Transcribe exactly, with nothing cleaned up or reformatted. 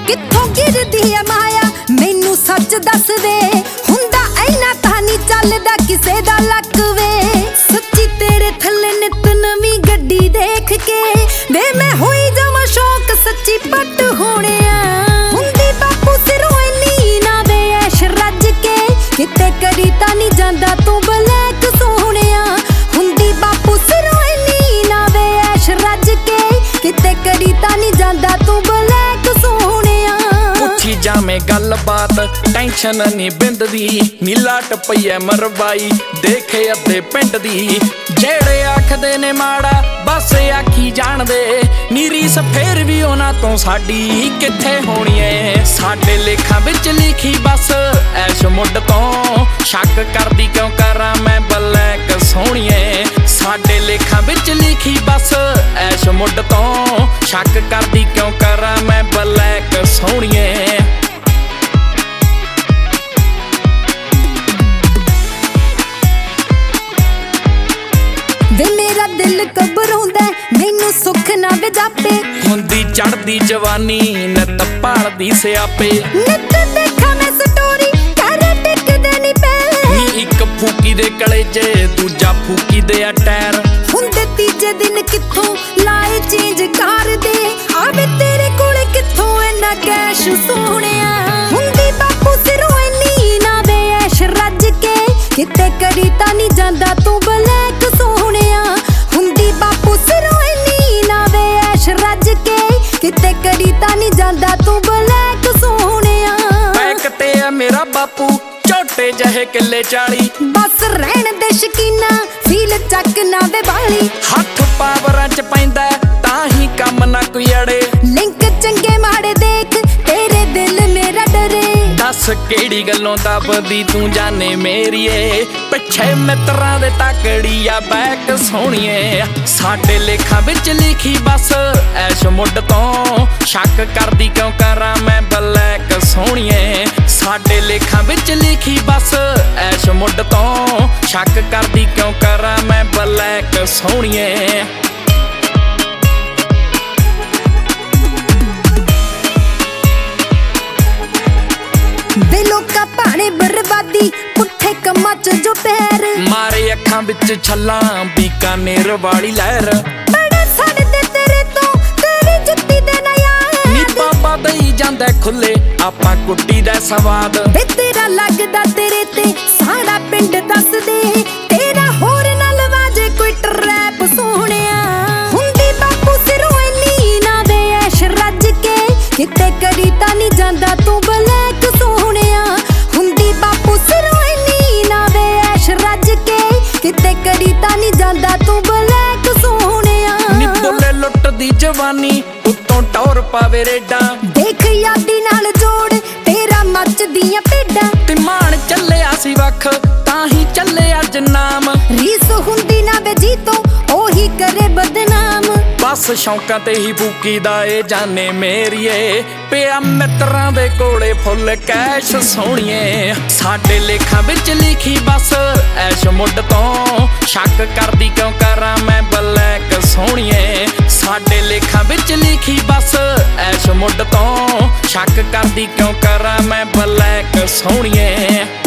कित्थों गिरदी है माया मैनू सच दस दे हुंदा इन्ना तां नहीं चलदा किसे दा लक वे सच्ची तेरे थल्ले नित नवीं गड्डी देख के वे मैं होई जावां शौक सच्ची पट होने हुंदी बापू सिरों इन्नी ना वे ऐश रज के किते करी तां नहीं जांदा तू ब्लैक सोहणिया हुंदी बापू सिरों इन्नी ना वे ऐश रज के किते करी तां नहीं जांदा तू ब्लैक सोहणिया पुछी जावे गल बात टेंशन नहीं बिंद दी नीला टपईए मरवाई देखे अद्धे पिंड दी जेड़े आखदे ने माड़ा बस आखी जान दे नीरी सफेर भी उन्हां तो साडी किथे होनी है साडे लेखां विच लिखी बस ऐश मुड तो शक करदी क्यों करा मैं ब्लैक सोहणीए साडे लेखां विच लिखी बस ऐश मुड तो शक करदी क्यों करा मैं ब्लैक सोहणीए वे मेरा दिल घबराउंदा मैनू सुख ना वे जापे हुंदी चढ़दी जवानी नित भालदी सियापे नित देखा मैं स्टोरी कर टिकदे नी पे नी इक फूकी दे कलेजे दूजा फूकी दे अटैर हुंदे तीजे दिन कित्थों लाए चेंज कर दे आवे तेरे कोले कित्थों इन्ना कैश सोहणिया हुंदी बापू सिरों इन्नी ना वे ऐश रज के किते करी तां नहीं जांदा तू ब्लैक सोहणिया हुंदी बापू सिरों इन्नी ना वे ऐश रज के किते करी तां नहीं जांदा तू ब्लैक सोहणिया पैक ते है मेरा बापू छोटे जहे किले चाली बस रहन दे शकीना फील चक ना वे बाली हथ पावरां च पैंदा तां ही कम ना कोई अड़े लिंक चंगे माड़े देख तेरे दिल मेरा डरे दस केड़ी गल्लों दबदी तू जाने मेरीए पिछे मित्रां दे तकड़ी आ बैक सोहणीए साडे लेखां विच लिखी बस ऐश मुड तो शक करदी क्यों करा मैं ब्लैक सोहणीए साडे लेखां विच लिखी बस ऐश मुड तो शक करदी क्यों करा मैं ब्लैक सोहणीए वे लोका भाणे बर्बादी पुठे कम्मां च जो पैर मारे अखां विच छल्लां बीकानेर वाली लहर बड़ा सड़दे तेरे तो तेरी जुत्ती दे ना यार नी बाबा दई जांदा खुले आपां कुट्टी दा सवाद वे तेरा लगदा तेरे ते सारा पिंड दस दे तेरा होर ना लवाजे कोई ट्रैप सोहणिया हुंदी बापू सिरों इन्नी ना वे ऐश रज के किते करी तां नहीं जांदा तू ब्लैक सोहणिया हुंदी बापू सिरों इन्नी ना वे ऐश रज के किते करी तां नहीं जांदा तू ब्लैक सोहणिया नी बोले लुट दी जवानी उत्तों टौर पावे रेडा देख यादी नाल जोड़ तेरा मच दियां पेडां ते मान ਚੱਲਿਆ ਸੀ ਵੱਖ ਤਾਂ ਹੀ ਚੱਲੇ ਅੱਜ ਨਾਮ रीस हुंदी ना वे जीतो ओही करे बदनाम बस शौकां ते ही फूकी दा ए जाने मेरीए पिया मित्रां दे कोले फुੱਲ कैश सोहणीए साडे लेखां विच लिखी बस ऐश मुड तो शक करदी क्यों करा मैं ब्लैक सोहणीए साडे लेखां विच लिखी बस ऐश मुड तो शक करदी क्यों करा मैं ब्लैक सोहणीए।